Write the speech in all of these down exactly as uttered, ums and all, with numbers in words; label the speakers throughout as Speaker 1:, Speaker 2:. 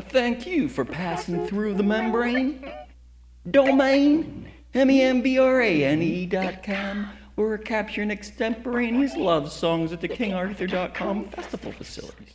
Speaker 1: Thank you for passing through the membrane. Domain, M E M B R A N E dot com, or we're capturing extemporaneous love songs at the King Arthur dot com festival facilities.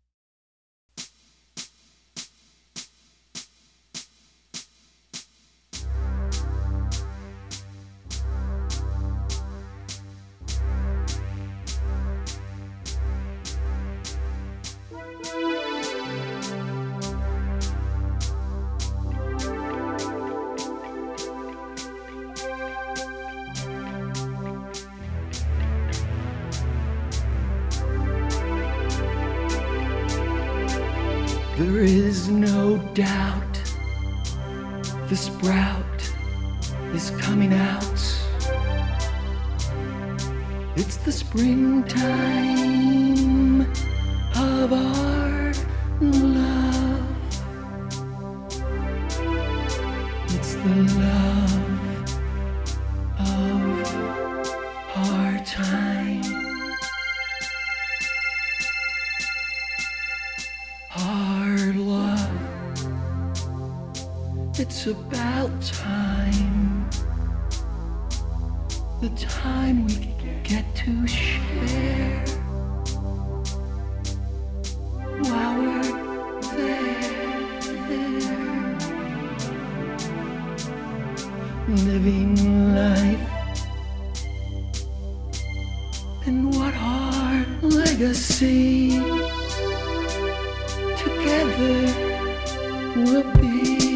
Speaker 1: There is no doubt the sprout is coming out. It's the springtime of our love. It's the love of our time. Our love, it's about time, the time we get to share while we're there, living life, and what our legacy together we'll be,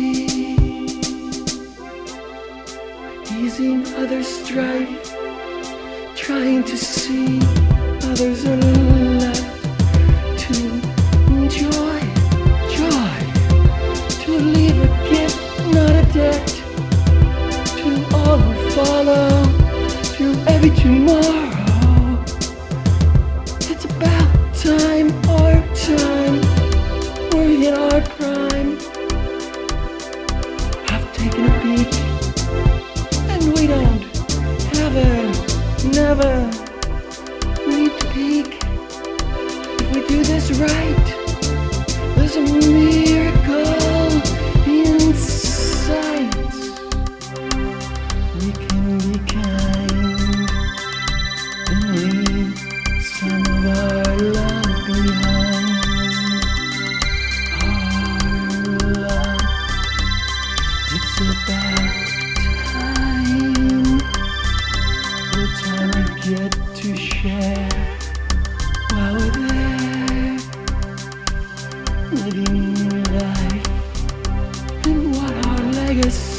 Speaker 1: easing others' strife, trying to see others are left to enjoy joy, to leave a gift, not a debt, to all who follow through every tomorrow. It's about time, our time. We're in our prime. I've taken a peek, and we don't ever, never need to peek. If we do this right, there's a miracle in sight. We can be kind and leave some of our love behind. It's about time, the time we get to share while we're there, living life and what our legacy